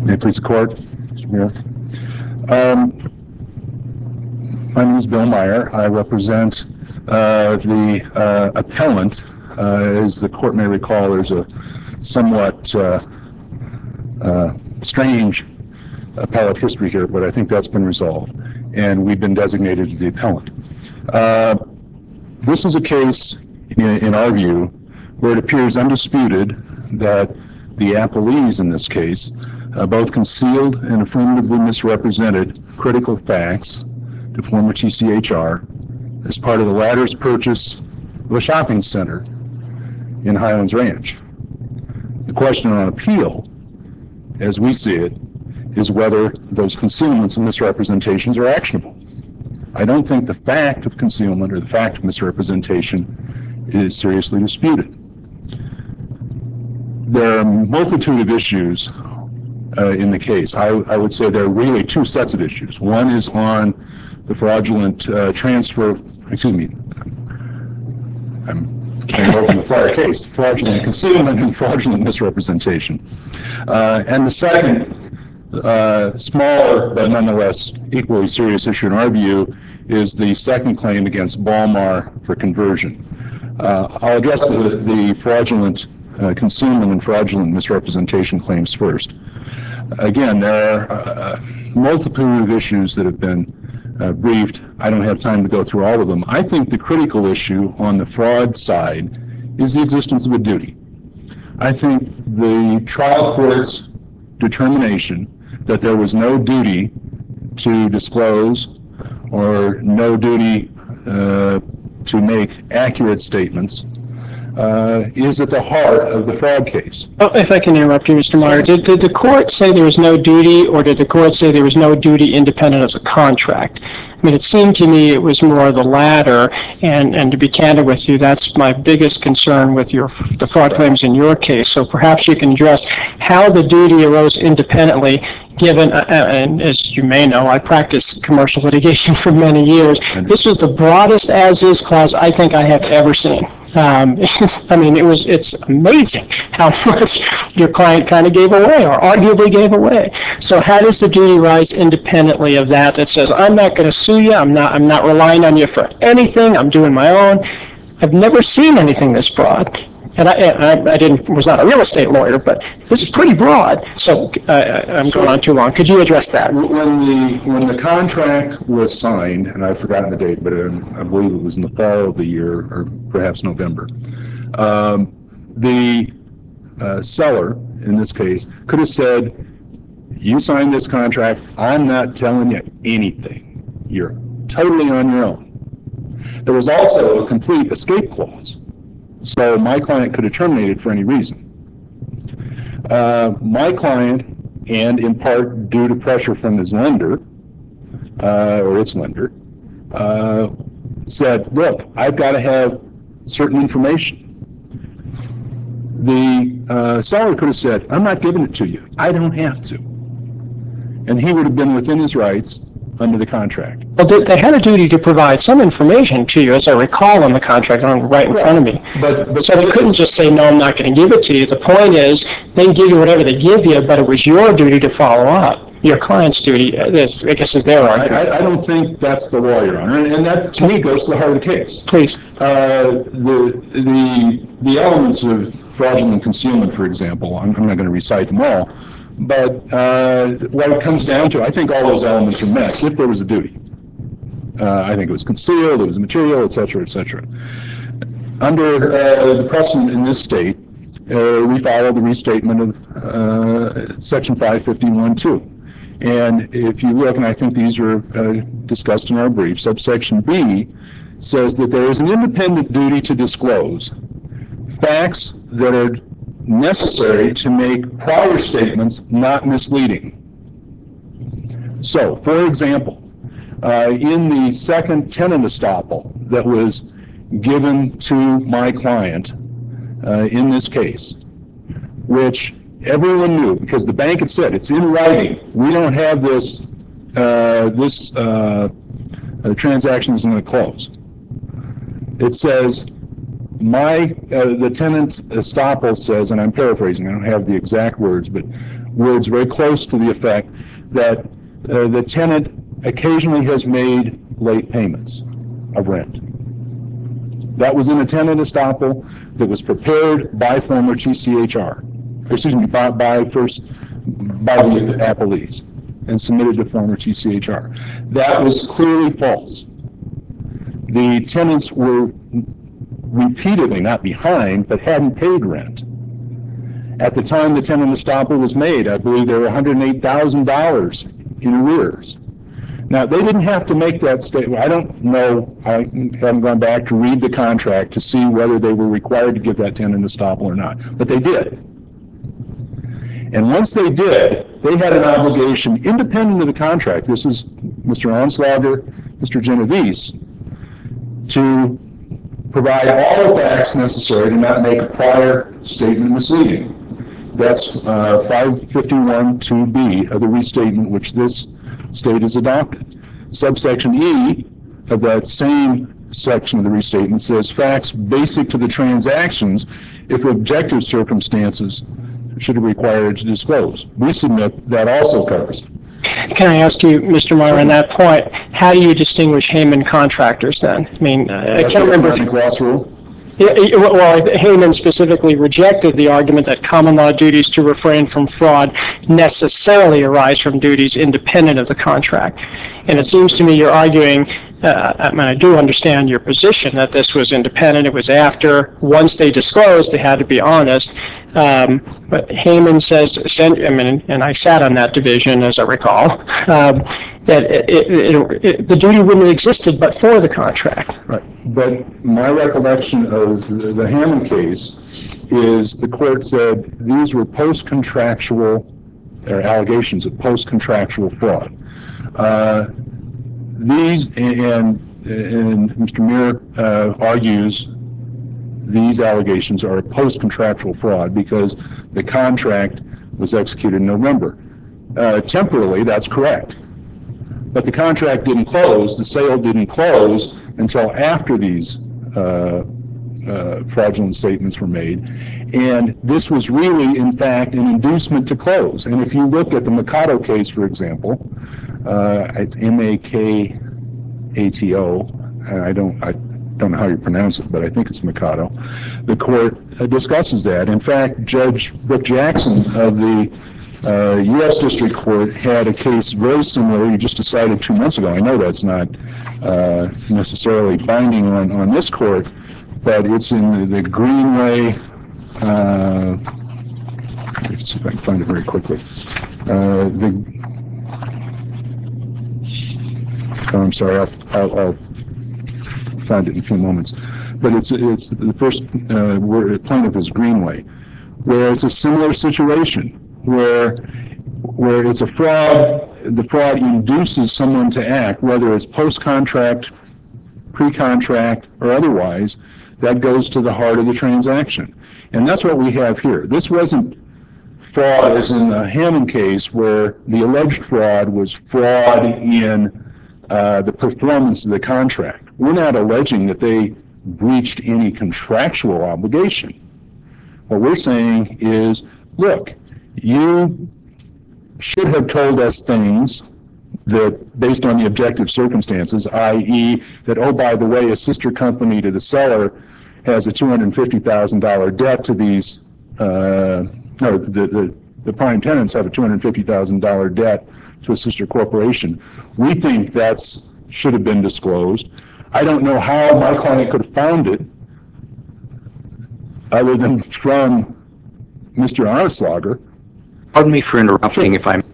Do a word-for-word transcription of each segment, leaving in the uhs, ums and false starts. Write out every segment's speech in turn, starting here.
May it please the court, Mister Mayor. Um, my name is Bill Meyer. I represent uh, the uh, appellant. Uh, as the court may recall, there's a somewhat uh, uh, strange appellate history here, but I think that's been resolved, and we've been designated as the appellant. Uh, this is a case, in, in our view, where it appears undisputed that the appellees in this case uh, both concealed and affirmatively misrepresented critical facts to former T C H R as part of the latter's purchase of a shopping center in Highlands Ranch. The question on appeal, as we see it, is whether those concealments and misrepresentations are actionable. I don't think the fact of concealment or the fact of misrepresentation is seriously disputed. There are a multitude of issues uh, in the case. I, I would say there are really two sets of issues. One is on the fraudulent uh, transfer, excuse me, I'm carrying over the prior case, fraudulent concealment and fraudulent misrepresentation. Uh, and the second, uh, smaller but nonetheless equally serious issue in our view, is the second claim against Balmar for conversion. Uh, I'll address the, the fraudulent uh, concealment and fraudulent misrepresentation claims first. Again, there are a multitude of issues that have been uh, briefed. I don't have time to go through all of them. I think the critical issue on the fraud side is the existence of a duty. I think the trial court's determination that there was no duty to disclose or no duty uh, to make accurate statements uh, is at the heart of the fraud case. Oh, if I can interrupt you, Mister Meyer, did, did the court say there was no duty, or did the court say there was no duty independent of the contract? I mean, it seemed to me it was more the latter, and, and to be candid with you, that's my biggest concern with your the fraud claims in your case. So perhaps you can address how the duty arose independently, given, uh, and as you may know, I practiced commercial litigation for many years. This was the broadest as-is clause I think I have ever seen. Um, I mean, it was, it's amazing how much your client kind of gave away, or arguably gave away. So how does the duty rise independently of that, that says, I'm not going to sue you, I'm not, I'm not relying on you for anything, I'm doing my own? I've never seen anything this broad. And I, I, I didn't, was not a real estate lawyer, but this is pretty broad. So uh, I'm going on too long. Could you address that? When the when the contract was signed, and I've forgotten the date, but I believe it was in the fall of the year, or perhaps November, um, the uh, seller, in this case, could have said, you signed this contract, I'm not telling you anything. You're totally on your own. There was also a complete escape clause. So my client could have terminated for any reason. Uh, my client, and in part due to pressure from his lender, uh, or its lender, uh, said, look, I've got to have certain information. The uh, seller could have said, I'm not giving it to you. I don't have to. And he would have been within his rights under the contract. Well, they had a duty to provide some information to you, as I recall on the contract, right in front of me. But, but so they couldn't just say, no, I'm not going to give it to you. The point is, they can give you whatever they give you, but it was your duty to follow up. Your client's duty, this, I guess, is their argument. I, I don't think that's the law, Your Honor, and that, to me, goes to the heart of the case. Please. Uh, the, the, the elements of fraudulent concealment, for example, I'm, I'm not going to recite them all, but uh, what it comes down to, I think all those elements are met if there was a duty. Uh, I think it was concealed, it was material, et cetera, et cetera. Under uh, the precedent in this state, uh, we follow the restatement of uh, Section five fifty-one two. And if you look, and I think these are uh, discussed in our brief, subsection B says that there is an independent duty to disclose facts that are necessary to make prior statements not misleading. So, for example, uh, in the second tenant estoppel that was given to my client uh, in this case, which everyone knew, because the bank had said, it's in writing, we don't have this, uh, this uh, uh, transaction is going to close. It says, my, uh, the tenant estoppel says, and I'm paraphrasing, I don't have the exact words, but words very close to the effect that uh, the tenant occasionally has made late payments of rent. That was in a tenant estoppel that was prepared by former T C H R, excuse me, by, by first by the appellees and submitted to former T C H R. That was clearly false. The tenants were repeatedly not behind, but hadn't paid rent. At the time the tenant estoppel was made, I believe there were one hundred eight thousand dollars in arrears. Now, they didn't have to make that statement. I don't know, I haven't gone back to read the contract to see whether they were required to give that tenant estoppel or not, but they did. And once they did, they had an obligation independent of the contract. This is Mister Onslager, Mister Genovese, to provide all the facts necessary to not make a prior statement misleading. That's uh, five fifty-one two B of the restatement, which this state has adopted. Subsection E of that same section of the restatement says facts basic to the transactions if objective circumstances should be required to disclose. We submit that also covers it. Can I ask you, Mister Meyer, on that point, how do you distinguish Heyman contractors then? I mean, uh, I That's can't the remember. economic loss rule. Yeah, well, Heyman specifically rejected the argument that common law duties to refrain from fraud necessarily arise from duties independent of the contract. And it seems to me you're arguing, uh, I mean, I do understand your position that this was independent. It was after, once they disclosed, they had to be honest. Um, but Heyman says, I mean, and I sat on that division, as I recall, um, that it, it, it, it, the duty wouldn't have existed but for the contract. Right. But my recollection of the, the Hammond case is the court said these were post-contractual, or allegations of post-contractual fraud. Uh, these, and, and Mister Muir uh, argues these allegations are post-contractual fraud because the contract was executed in November. Uh, temporally, that's correct. But the contract didn't close, the sale didn't close until after these uh, uh, fraudulent statements were made. And this was really, in fact, an inducement to close. And if you look at the Makato case, for example, uh, it's M A K A T O, I don't, I don't know how you pronounce it, but I think it's Makato. The court uh, discusses that. In fact, Judge Brooke Jackson of the uh, U S District Court had a case very similar. He just decided two months ago. I know that's not uh, necessarily binding on, on this court, but it's in the, the Greenway. Uh, let's see if I can find it very quickly. Uh, the oh, I'm sorry. I'll, I'll, I'll find it in a few moments. But it's it's the first uh, word, plaintiff is Greenway, where it's a similar situation where where it's a fraud. The fraud induces someone to act, whether it's post-contract, pre-contract, or otherwise. That goes to the heart of the transaction, and that's what we have here. This wasn't fraud as in the Hammond case, where the alleged fraud was fraud in uh, the performance of the contract. We're not alleging that they breached any contractual obligation. What we're saying is, look, you should have told us things that, based on the objective circumstances, that is that, oh, by the way, a sister company to the seller has a two hundred fifty thousand dollars debt to these, uh, no, the, the, the prime tenants have a two hundred fifty thousand dollars debt to a sister corporation. We think that's should have been disclosed. I don't know how my client could have found it other than from Mister Onslager. Pardon me for interrupting, if I'm...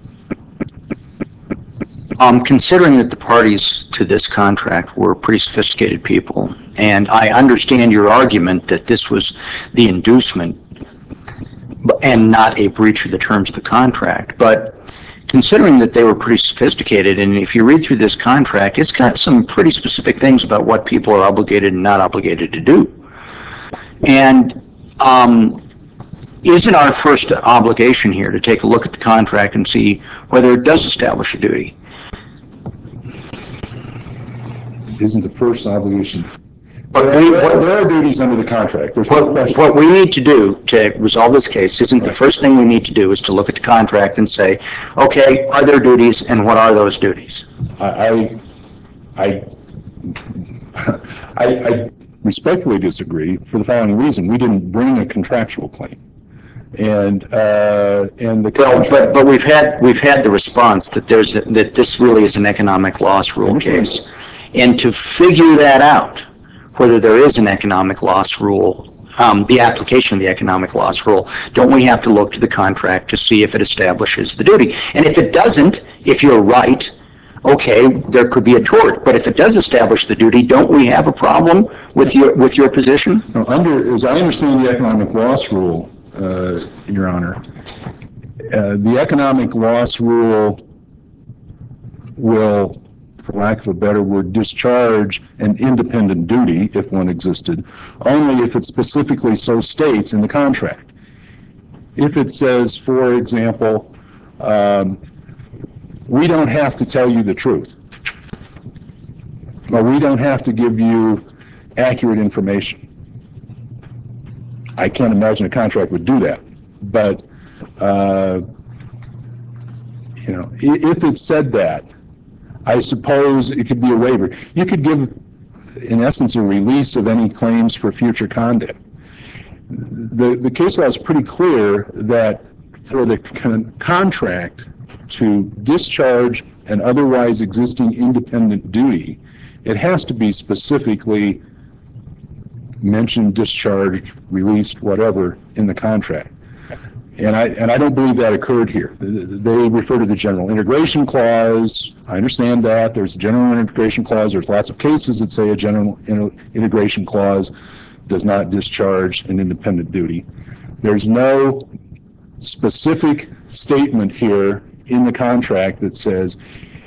Um, considering that the parties to this contract were pretty sophisticated people, and I understand your argument that this was the inducement and not a breach of the terms of the contract, but considering that they were pretty sophisticated, and if you read through this contract, it's got some pretty specific things about what people are obligated and not obligated to do. And um, isn't our first obligation here to take a look at the contract and see whether it does establish a duty? Isn't the first obligation. But There we, are, what, there are duties under the contract. There's no what, question. what we need to do to resolve this case isn't the first thing we need to do is to look at the contract and say, okay, are there duties and what are those duties? I, I, I, I respectfully disagree for the following reason. We didn't bring a contractual claim. And, uh, and the Well, contract. but, but we've had, we've had the response that there's, a- that this really is an economic loss rule case. And to figure that out, whether there is an economic loss rule, um, the application of the economic loss rule, don't we have to look to the contract to see if it establishes the duty? And if it doesn't, if you're right, okay, there could be a tort. But if it does establish the duty, don't we have a problem with your, with your position? Now, under, as I understand the economic loss rule, uh, Your Honor, uh, the economic loss rule will, for lack of a better word, discharge an independent duty, if one existed, only if it specifically so states in the contract. If it says, for example, um, we don't have to tell you the truth, or we don't have to give you accurate information. I can't imagine a contract would do that, but uh, you know, if it said that, I suppose it could be a waiver. You could give, in essence, a release of any claims for future conduct. The, the case law is pretty clear that for the con contract to discharge an otherwise existing independent duty, it has to be specifically mentioned, discharged, released, whatever, in the contract. And I, and I don't believe that occurred here. They refer to the general integration clause. I understand that. There's a general integration clause. There's lots of cases that say a general integration clause does not discharge an independent duty. There's no specific statement here in the contract that says,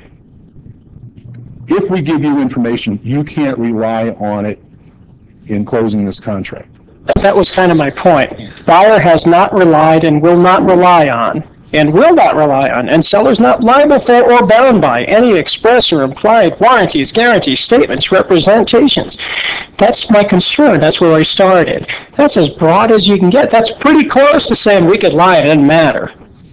if we give you information, you can't rely on it in closing this contract. That was kind of my point. Buyer has not relied and will not rely on, and will not rely on, and seller's not liable for or bound by any express or implied warranties, guarantees, statements, representations. That's my concern. That's where I started. That's as broad as you can get. That's pretty close to saying we could lie, it doesn't matter.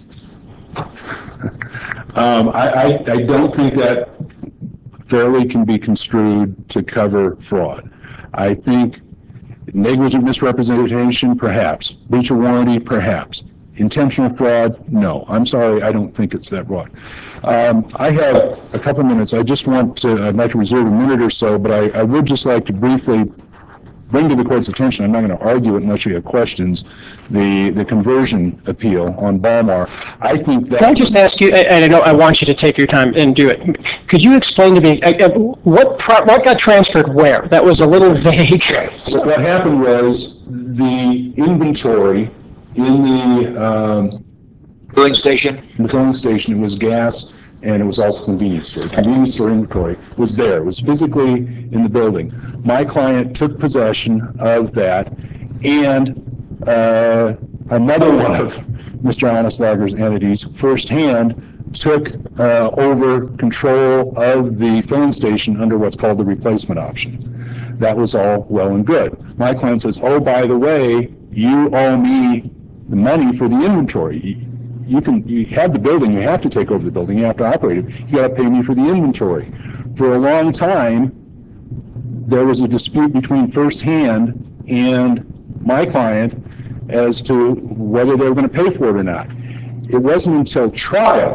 Um, I, I, I don't think that fairly can be construed to cover fraud. I think negligent misrepresentation, perhaps. Breach of warranty, perhaps. Intentional fraud, no. I'm sorry, I don't think it's that broad. Um, I have a couple minutes. I just want to, I'd like to reserve a minute or so, but I, I would just like to briefly bring to the court's attention, I'm not going to argue it unless you have questions, the, the conversion appeal on Balmar. I think that... Can I just ask you, and I know I want you to take your time and do it, could you explain to me, what what got transferred where? That was a little vague. So what happened was the inventory in the um, Filling station? the filling station, it was gas, and it was also convenience store. Convenience store inventory was there. It was physically in the building. My client took possession of that, and uh, another one of Mister Honestlager's entities firsthand took uh, over control of the filling station under what's called the replacement option. That was all well and good. My client says, oh, by the way, you owe me the money for the inventory. You can, you have the building, you have to take over the building, you have to operate it, you got to pay me for the inventory. For a long time, there was a dispute between First Hand and my client as to whether they were going to pay for it or not. It wasn't until trial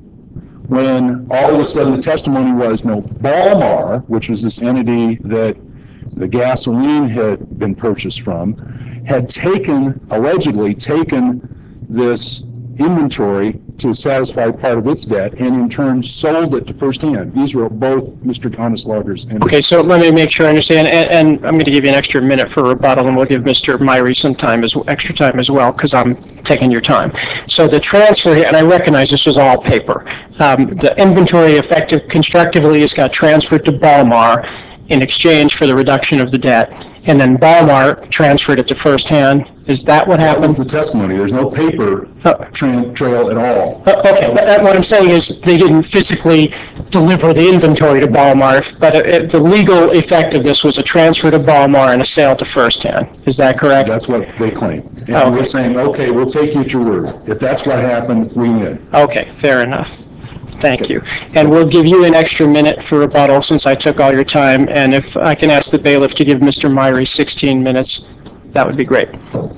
when all of a sudden the testimony was, no, Balmar, which was this entity that the gasoline had been purchased from, had taken, allegedly taken this inventory to satisfy part of its debt, and in turn sold it to First Hand. These were both Mister Honestlager's entities. Okay, so let me make sure I understand, and, and I'm going to give you an extra minute for rebuttal, and we'll give Mister Myrie some time, as extra time as well, because I'm taking your time. So the transfer, and I recognize this was all paper. Um, the inventory effective constructively has got transferred to Balmar in exchange for the reduction of the debt, and then Balmar transferred it to First Hand Is that what That was happened? the testimony. There's no paper Oh. trail, trail at all. Uh, Okay, but that- what I'm saying is they didn't physically deliver the inventory to Balmar, but uh, the legal effect of this was a transfer to Balmar and a sale to First Hand. Is that correct? That's what they claim. And Okay. we're saying, okay, we'll take you at your word. If that's what happened, we win. Okay, fair enough. Thank you. And we'll give you an extra minute for rebuttal since I took all your time. And if I can ask the bailiff to give Mister Myrie sixteen minutes, that would be great.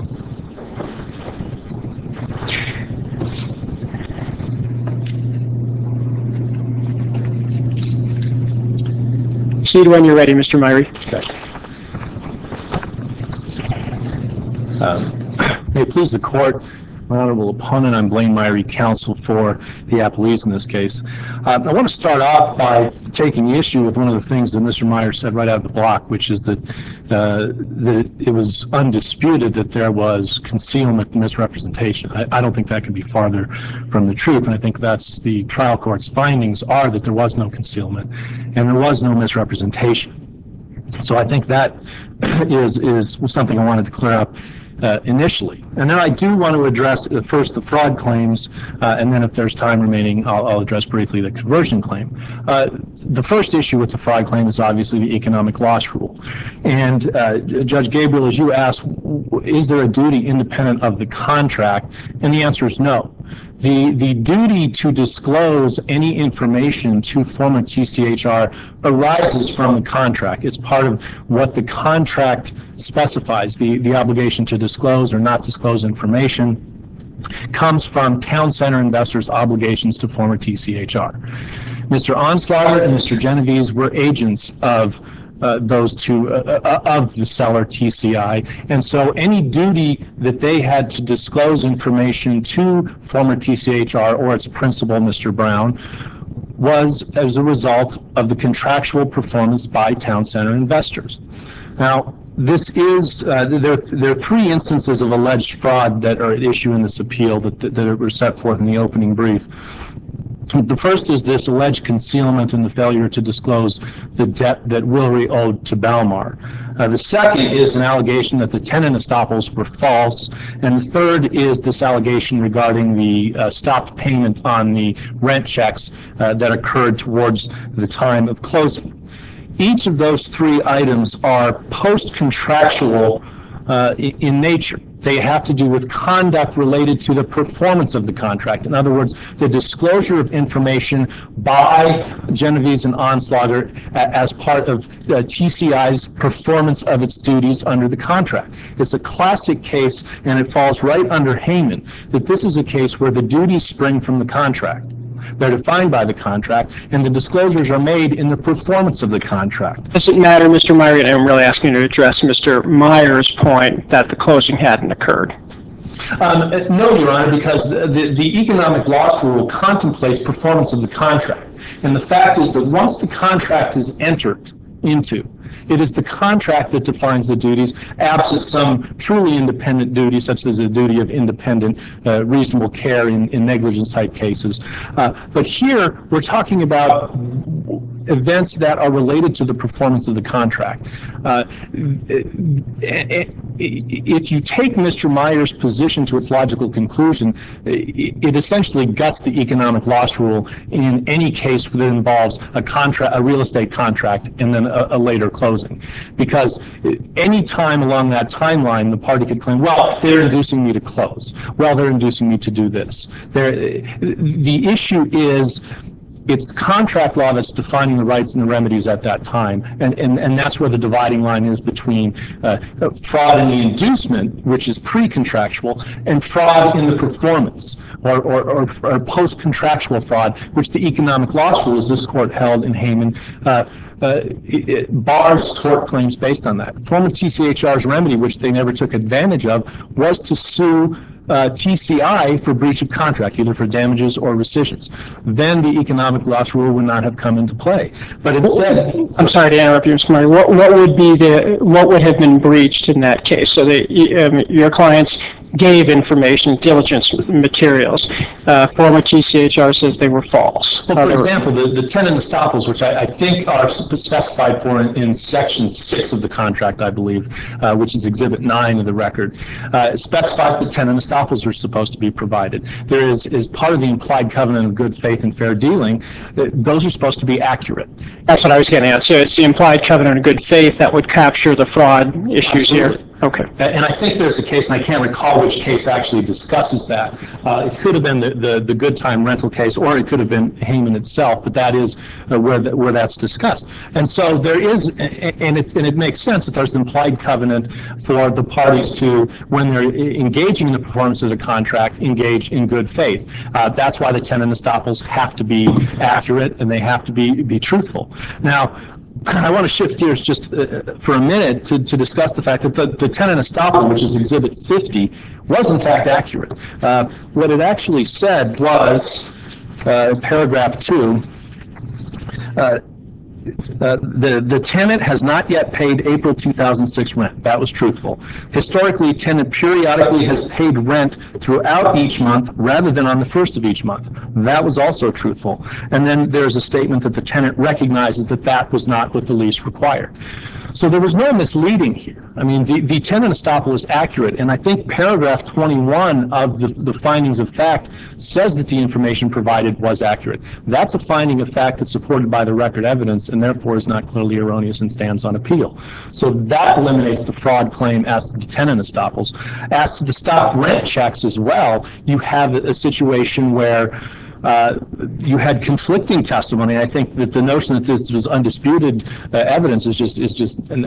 Proceed when you're ready, Mister Myrie. May it please the court, my honorable opponent, I'm Blaine Myrie, counsel for the appellees in this case. Uh, I want to start off by taking issue with one of the things that Mister Meyer said right out of the block, which is that uh, that it, it was undisputed that there was concealment and misrepresentation. I, I don't think that could be farther from the truth, and I think that's the trial court's findings are that there was no concealment and there was no misrepresentation. So I think that is is something I wanted to clear up uh, initially. And then I do want to address uh, first the fraud claims, uh, and then if there's time remaining, I'll, I'll address briefly the conversion claim. Uh, the first issue with the fraud claim is obviously the economic loss rule. And uh, Judge Gabriel, as you asked, is there a duty independent of the contract? And the answer is no. The, the duty to disclose any information to former T C H R arises from the contract. It's part of what the contract specifies. The, the obligation to disclose or not disclose information comes from town center investors' obligations to former T C H R. Mister Onslaughter and Mister Genovese were agents of Uh, those two, uh, uh, of the seller T C I. And so any duty that they had to disclose information to former T C H R or its principal, Mister Brown, was as a result of the contractual performance by town center investors. Now, this is, uh, there, there are three instances of alleged fraud that are at issue in this appeal that, that, that were set forth in the opening brief. The first is this alleged concealment and the failure to disclose the debt that Wilry owed to Balmar. Uh, the second is an allegation that the tenant estoppels were false. And the third is this allegation regarding the uh, stopped payment on the rent checks uh, that occurred towards the time of closing. Each of those three items are post-contractual uh, in nature. They have to do with conduct related to the performance of the contract. In other words, the disclosure of information by Genovese and Onslaughter as part of uh, T C I's performance of its duties under the contract. It's a classic case, and it falls right under Hayman, that this is a case where the duties spring from the contract. They're defined by the contract, and the disclosures are made in the performance of the contract. Does it matter, Mister Myrie, and I'm really asking you to address Mister Meyer's point that the closing hadn't occurred? Um, no, Your Honor, because the, the, the economic loss rule contemplates performance of the contract. And the fact is that once the contract is entered into, it is the contract that defines the duties, absent some truly independent duty, such as the duty of independent, uh, reasonable care in, in negligence-type cases. Uh, but here, we're talking about events that are related to the performance of the contract. Uh, if you take Mister Meyer's position to its logical conclusion, it essentially guts the economic loss rule in any case that involves a contract, a real estate contract, and then a, a later closing. Because any time along that timeline, the party could claim, well, they're inducing me to close. Well, they're inducing me to do this. They're, the issue is, it's contract law that's defining the rights and the remedies at that time, and, and, and that's where the dividing line is between uh, fraud in the inducement, which is pre-contractual, and fraud in the performance, or, or, or, or post-contractual fraud, which the economic loss rule, as this court held in Hayman, uh, uh, it, it bars tort claims based on that. Former T C H R's remedy, which they never took advantage of, was to sue Uh, T C I for breach of contract, either for damages or rescissions. Then the economic loss rule would not have come into play. But instead, I'm sorry to interrupt you, Mister Myrie. What, what would be the what would have been breached in that case? So that um, your clients gave information, diligence materials. Uh, former T C H R says they were false. Well, Uh, for they were- example, the, the tenant estoppels, which I, I think are specified for in, in section six of the contract, I believe, uh, which is exhibit nine of the record, uh, specifies that tenant estoppels are supposed to be provided. There is, is part of the implied covenant of good faith and fair dealing, uh, those are supposed to be accurate. That's what I was getting at. So it's the implied covenant of good faith that would capture the fraud issues here. Absolutely. Okay. And I think there's a case, and I can't recall which case actually discusses that. Uh, it could have been the, the, the good time rental case, or it could have been Hayman itself, but that is uh, where, the, where that's discussed. And so there is, and it, and it makes sense that there's an implied covenant for the parties to, when they're engaging in the performance of the contract, engage in good faith. Uh, that's why the tenant estoppels have to be accurate and they have to be, be truthful. Now, I want to shift gears just uh, for a minute to, to discuss the fact that the, the tenant estoppel, which is Exhibit fifty, was in fact accurate. Uh, what it actually said was, uh, paragraph two, uh, Uh, the, the tenant has not yet paid April two thousand six rent. That was truthful. Historically, tenant periodically has paid rent throughout each month rather than on the first of each month. That was also truthful. And then there's a statement that the tenant recognizes that that was not what the lease required. So there was no misleading here. I mean, the, the tenant estoppel is accurate, and I think paragraph twenty-one of the, the findings of fact says that the information provided was accurate. That's a finding of fact that's supported by the record evidence and therefore is not clearly erroneous and stands on appeal. So that eliminates the fraud claim as to the tenant estoppels. As to the stop rent checks as well, you have a situation where Uh, you had conflicting testimony. I think that the notion that this was undisputed uh, evidence is just is just uh,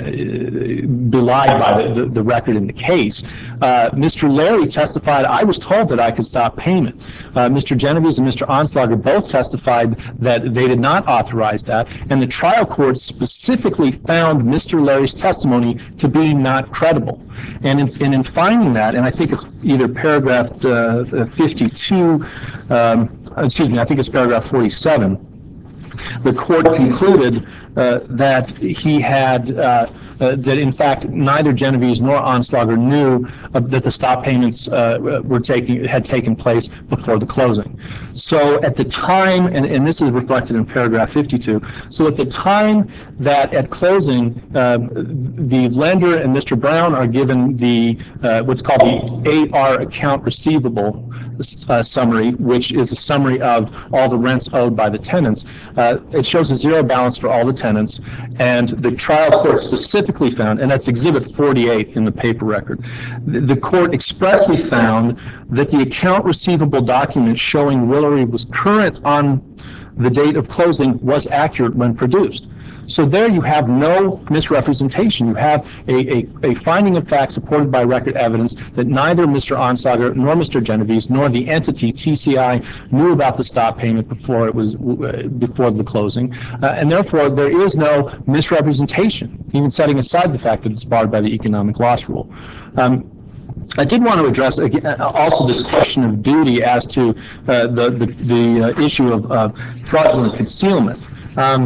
belied by the, the, the record in the case. Uh, Mister Larry testified, I was told that I could stop payment. Uh, Mister Genovese and Mister Onslager both testified that they did not authorize that, and the trial court specifically found Mister Larry's testimony to be not credible. And in, and in finding that, and I think it's either paragraph uh, fifty-two, um, excuse me, I think it's paragraph forty-seven, the court concluded uh, that he had, uh, uh, that in fact neither Genovese nor Onslager knew uh, that the stop payments uh, were taking, had taken place before the closing. So at the time, and, and this is reflected in paragraph fifty-two, so at the time that at closing, uh, the lender and Mister Brown are given the, uh, what's called the A R account receivable Uh, summary, which is a summary of all the rents owed by the tenants. Uh, it shows a zero balance for all the tenants, and the trial court specifically found, and that's Exhibit forty-eight in the paper record, the, the court expressly found that the account receivable document showing Willery was current on the date of closing was accurate when produced. So there you have no misrepresentation. You have a, a, a finding of fact supported by record evidence that neither Mister Onslager nor Mister Genovese nor the entity T C I knew about the stop payment before it was uh, before the closing, uh, and therefore there is no misrepresentation, even setting aside the fact that it's barred by the economic loss rule. Um, I did want to address again, also this question of duty as to uh, the the, the uh, issue of uh, fraudulent concealment. Um,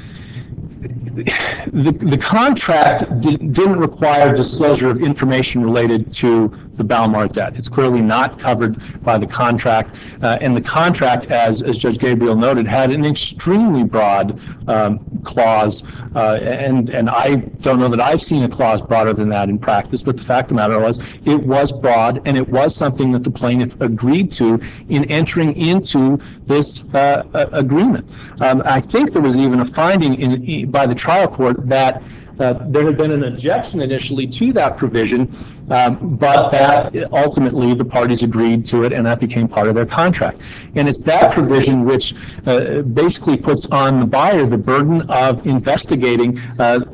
The, the contract did, didn't require disclosure of information related to the Balmar debt. It's clearly not covered by the contract, uh, and the contract, as, as Judge Gabriel noted, had an extremely broad um, clause, uh, and, and I don't know that I've seen a clause broader than that in practice, but the fact of the matter was it was broad, and it was something that the plaintiff agreed to in entering into this uh, agreement. Um, I think there was even a finding in, by the trial court that Uh, there had been an objection initially to that provision, um, but that ultimately the parties agreed to it, and that became part of their contract. And it's that provision which uh, basically puts on the buyer the burden of investigating uh,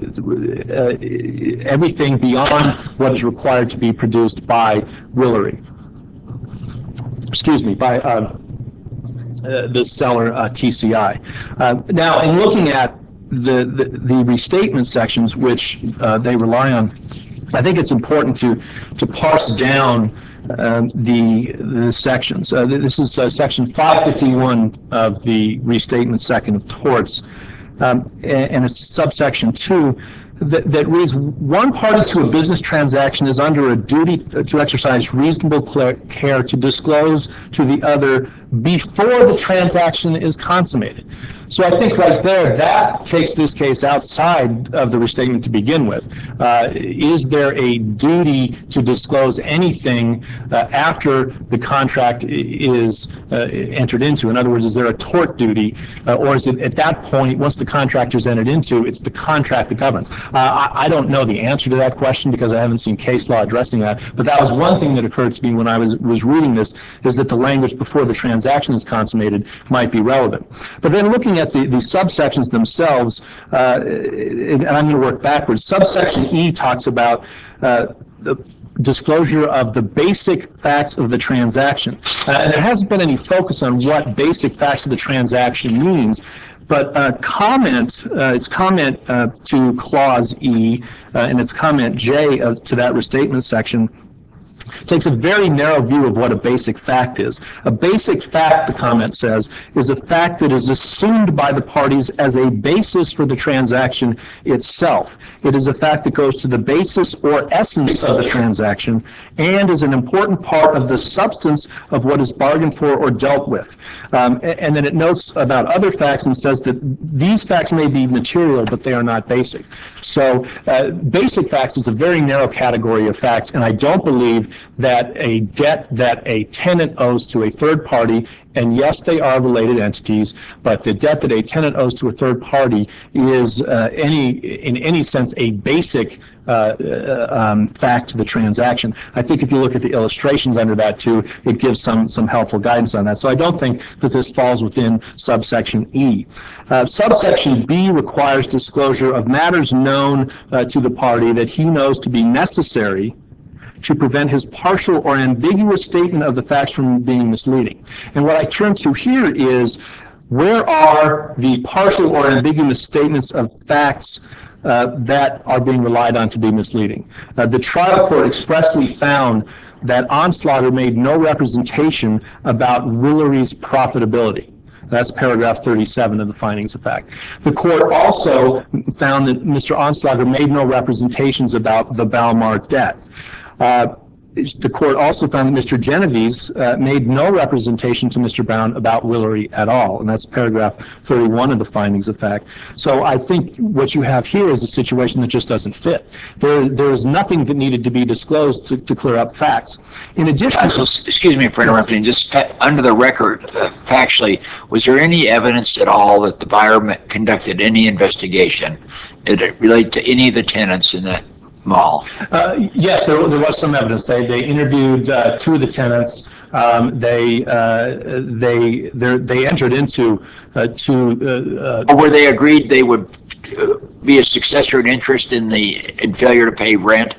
uh, everything beyond what is required to be produced by Willery. Excuse me, by uh, uh, the seller uh, T C I. Uh, now, in looking at The, the, the restatement sections, which uh, they rely on, I think it's important to, to parse down um, the, the sections. Uh, this is uh, section five fifty-one of the restatement second of torts, um, and, and it's subsection two that, that reads, one party to a business transaction is under a duty to exercise reasonable care to disclose to the other before the transaction is consummated. So I think right there, that takes this case outside of the restatement to begin with. Uh, is there a duty to disclose anything uh, after the contract is uh, entered into? In other words, is there a tort duty, uh, or is it at that point, once the contract is entered into, it's the contract that governs? Uh, I, I don't know the answer to that question because I haven't seen case law addressing that, but that was one thing that occurred to me when I was, was reading this, is that the language before the transaction is consummated might be relevant. But then looking at the, the subsections themselves, uh, and I'm going to work backwards. Subsection E talks about uh, the disclosure of the basic facts of the transaction. Uh, and there hasn't been any focus on what basic facts of the transaction means. But uh, comment, uh, it's comment uh, to Clause E, uh, and it's comment J uh, to that restatement section, takes a very narrow view of what a basic fact is. A basic fact, the comment says, is a fact that is assumed by the parties as a basis for the transaction itself. It is a fact that goes to the basis or essence of the transaction and is an important part of the substance of what is bargained for or dealt with. Um, and then it notes about other facts and says that these facts may be material, but they are not basic. So uh, basic facts is a very narrow category of facts, and I don't believe that a debt that a tenant owes to a third party, and yes, they are related entities, but the debt that a tenant owes to a third party is uh, any, in any sense, a basic uh, uh, um, fact to the transaction. I think if you look at the illustrations under that too, it gives some some helpful guidance on that. So I don't think that this falls within subsection E. Uh, subsection B requires disclosure of matters known uh, to the party that he knows to be necessary to prevent his partial or ambiguous statement of the facts from being misleading. And what I turn to here is, where are the partial or ambiguous statements of facts uh, that are being relied on to be misleading? Uh, the trial court expressly found that Onslaughter made no representation about Willery's profitability. That's paragraph thirty-seven of the findings of fact. The court also found that Mister Onslaughter made no representations about the Balmar debt. Uh, the court also found that Mister Genovese uh, made no representation to Mister Brown about Willery at all, and that's paragraph thirty-one of the findings of fact. So I think what you have here is a situation that just doesn't fit. There, there is nothing that needed to be disclosed to, to clear up facts. In addition, so, excuse me for interrupting. Just fa- under the record, uh, factually, was there any evidence at all that the buyer conducted any investigation? Did it relate to any of the tenants in that mall? Uh, yes, there, there was some evidence. They they interviewed uh, two of the tenants. Um, they uh, they they entered into uh, two. Uh, uh, Were they agreed they would be a successor in interest in the in failure to pay rent?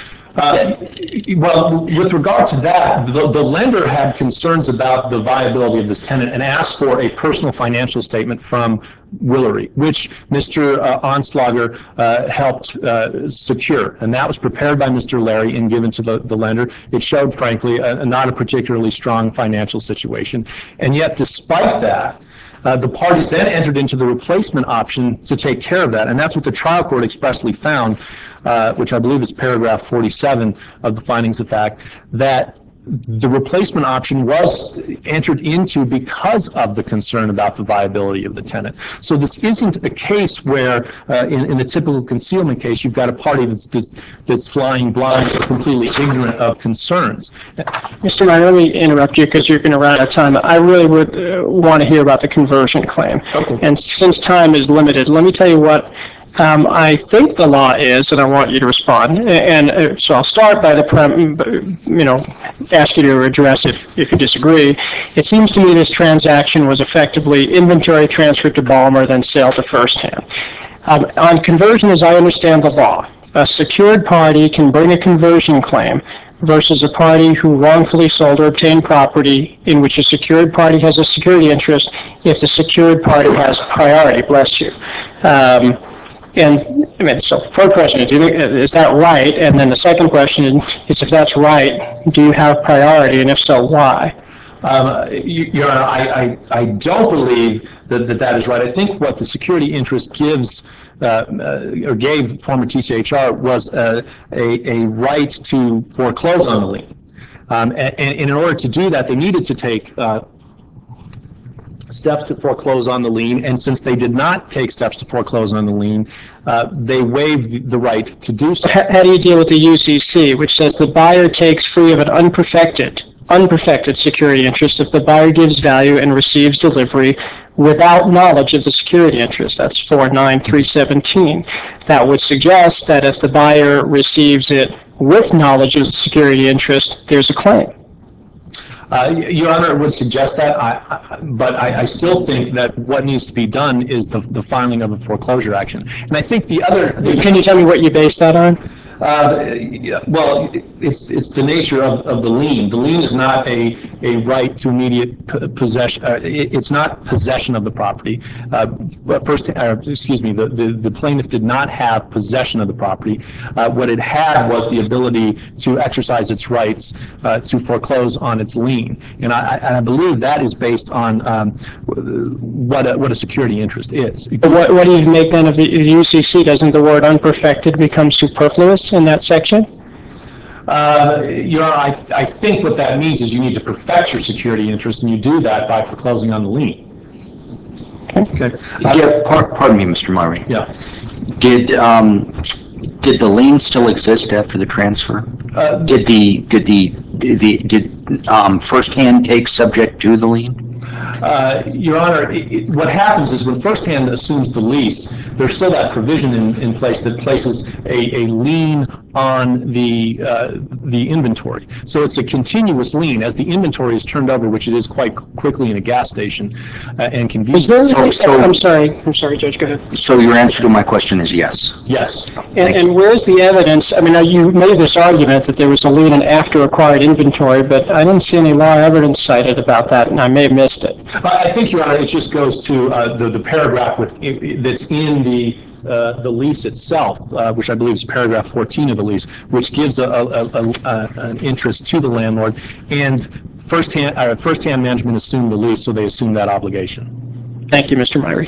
Uh, well, with regard to that, the, the lender had concerns about the viability of this tenant and asked for a personal financial statement from Willery, which Mister Uh, Onslaughter uh, helped uh, secure. And that was prepared by Mister Larry and given to the, the lender. It showed, frankly, a, a not a particularly strong financial situation. And yet, despite that, Uh, the parties then entered into the replacement option to take care of that, and that's what the trial court expressly found, uh, which I believe is paragraph forty-seven of the findings of fact, that the replacement option was entered into because of the concern about the viability of the tenant. So this isn't a case where, uh, in, in a typical concealment case, you've got a party that's that's, that's flying blind or completely ignorant of concerns. Mister Meyer, let me interrupt you because you're going to run out of time. I really would uh, want to hear about the conversion claim. Okay. And since time is limited, let me tell you what Um, I think the law is, and I want you to respond. And uh, so I'll start by the, prem, you know, ask you to address if, if you disagree. It seems to me this transaction was effectively inventory transfer to Balmer, then sale to First Hand. Um, on conversion, as I understand the law, a secured party can bring a conversion claim versus a party who wrongfully sold or obtained property in which a secured party has a security interest if the secured party has priority. Bless you. Um, And I mean, so first question is, is that right? And then the second question is, if that's right, do you have priority, and if so, why? Um, you- Your Honor, I, I, I don't believe that, that that is right. I think what the security interest gives, uh, uh, or gave former T C H R was uh, a, a right to foreclose on the lien. Um, and, and in order to do that, they needed to take uh, steps to foreclose on the lien, and since they did not take steps to foreclose on the lien, uh, they waived the right to do so. How, how do you deal with the U C C, which says the buyer takes free of an unperfected, unperfected security interest if the buyer gives value and receives delivery without knowledge of the security interest? That's four nine three seventeen. That would suggest that if the buyer receives it with knowledge of the security interest, there's a claim. Uh, Your Honor, it would suggest that, I, I, but I, I still think that what needs to be done is the, the filing of a foreclosure action. And I think the other... Can you tell me what you base that on? Uh, well, it's it's the nature of, of the lien. The lien is not a, a right to immediate possession. Uh, it, it's not possession of the property. Uh, first, uh, excuse me, the, the, the plaintiff did not have possession of the property. Uh, what it had was the ability to exercise its rights uh, to foreclose on its lien. And I, and I believe that is based on um, what, a, what a security interest is. What, what do you make then of the U C C? Doesn't the word unperfected become superfluous in that section? Uh, you know, I, I think what that means is you need to perfect your security interest, and you do that by foreclosing on the lien. Okay. Yeah, par- pardon me, Mister Murray. Yeah. Did, um, did the lien still exist after the transfer? Uh, Did the, did the, did the, did, um, firsthand take subject to the lien? Uh, Your Honor, it, it, what happens is when First Hand assumes the lease, there's still that provision in, in place that places a, a lien on the uh, the inventory. So it's a continuous lien as the inventory is turned over, which it is quite quickly in a gas station uh, and convenient. Is there, So- so- I'm sorry, I'm sorry, Judge, go ahead. So your answer to my question is yes. Yes. And, and where's the evidence? I mean, now you made this argument that there was a lien in after acquired inventory, but I didn't see any law or evidence cited about that, and I may have missed it. I think, Your Honor, it just goes to uh, the, the paragraph with, that's in the Uh, the lease itself, uh, which I believe is paragraph fourteen of the lease, which gives a, a, a, a, an interest to the landlord, and first-hand, uh, first-hand management assumed the lease, so they assume that obligation. Thank you, Mister Myrie.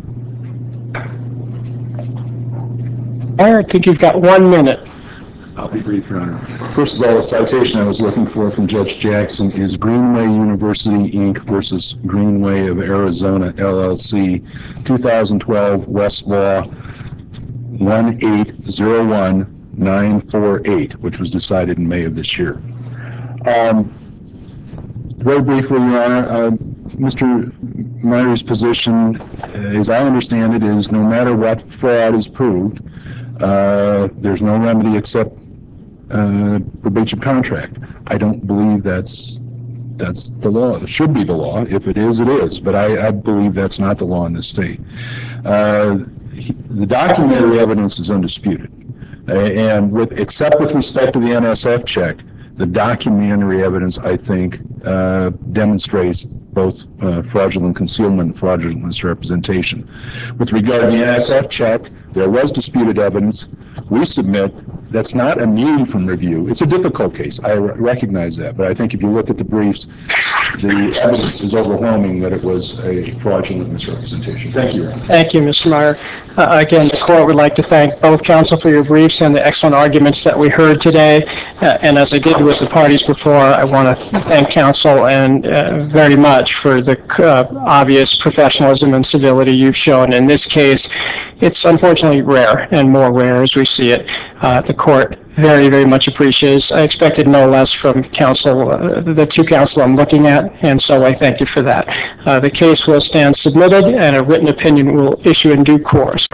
I think you've got one minute. I'll be brief, Your Honor. First of all, the citation I was looking for from Judge Jackson is Greenway University, Incorporated versus Greenway of Arizona, L L C, two thousand twelve, Westlaw one eight zero one nine four eight, which was decided in May of this year. Um, very briefly, Your Honor, uh, Mister Myrie's position, uh, as I understand it, is no matter what fraud is proved, uh, there's no remedy except uh, for breach of contract. I don't believe that's that's the law. It should be the law. If it is, it is. But I, I believe that's not the law in this state. Uh, he, the documentary evidence is undisputed, uh, and with except with respect to the N S F check, the documentary evidence I think uh, demonstrates both uh, fraudulent concealment and fraudulent misrepresentation. With regard to the N S F check, there was disputed evidence. We submit that's not immune from review. It's a difficult case. I re- recognize that, but I think if you look at the briefs, the evidence is overwhelming that it was a fraudulent misrepresentation. Thank you, Your Honor. Thank you, Mister Meyer. Uh, again, the court would like to thank both counsel for your briefs and the excellent arguments that we heard today. Uh, and as I did with the parties before, I want to thank counsel and uh, very much for the uh, obvious professionalism and civility you've shown. In this case, it's unfortunately rare and more rare as we see it. Uh, the court very, very much appreciates. I expected no less from counsel, uh, the two counsel I'm looking at, and so I thank you for that. Uh, the case will stand submitted, and a written opinion will issue in due course.